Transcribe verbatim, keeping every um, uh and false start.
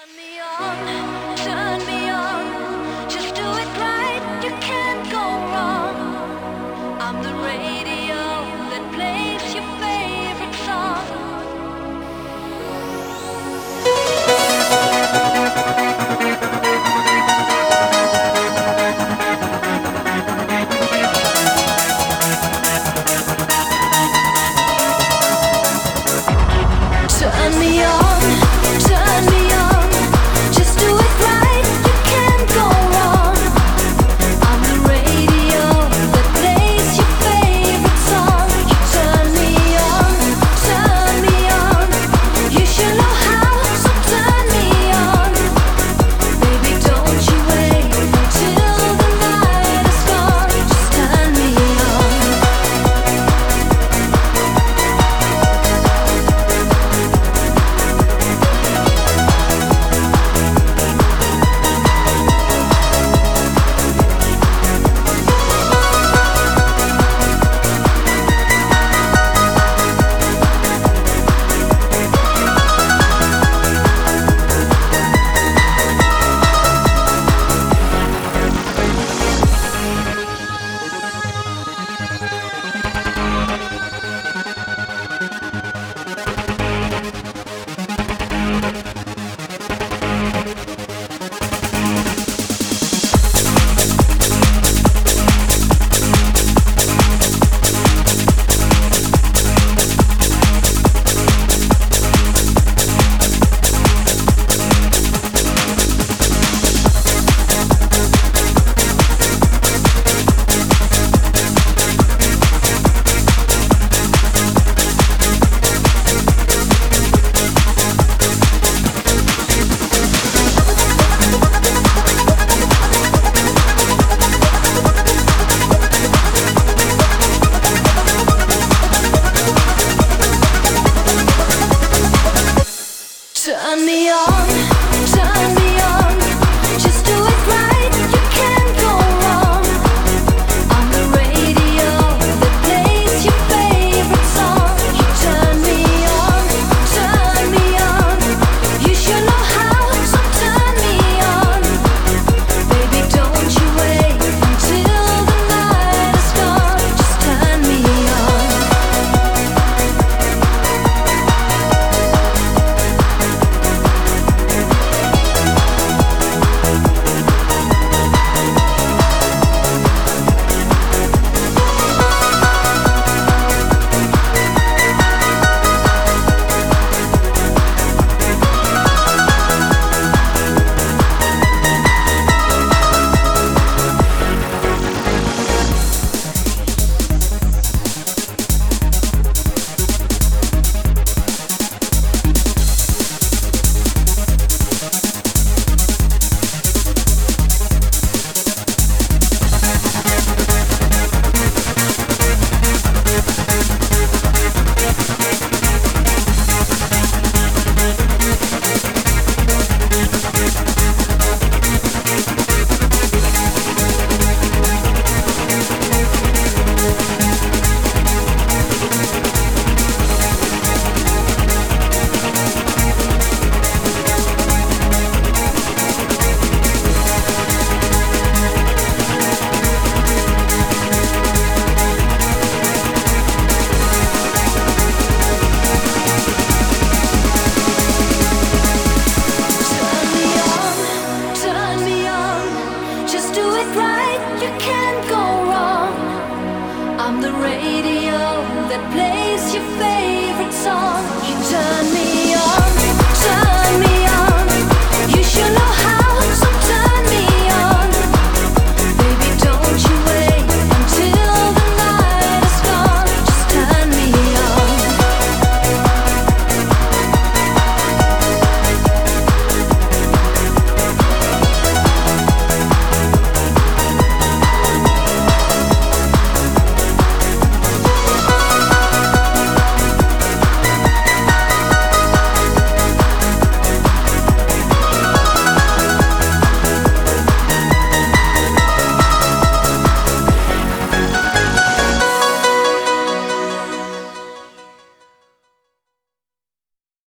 Turn me on, turn me on. Just do it right, you can't go wrong. I'm the radio that plays your favorite song. Turn me on, turn me on. Just do it right, you can't go wrong. I'm the radio that plays your favorite song. You turn me on, turn me on. You should know how, so turn me on. Baby, don't you wait till the night is gone. Just turn me on. Turn me on.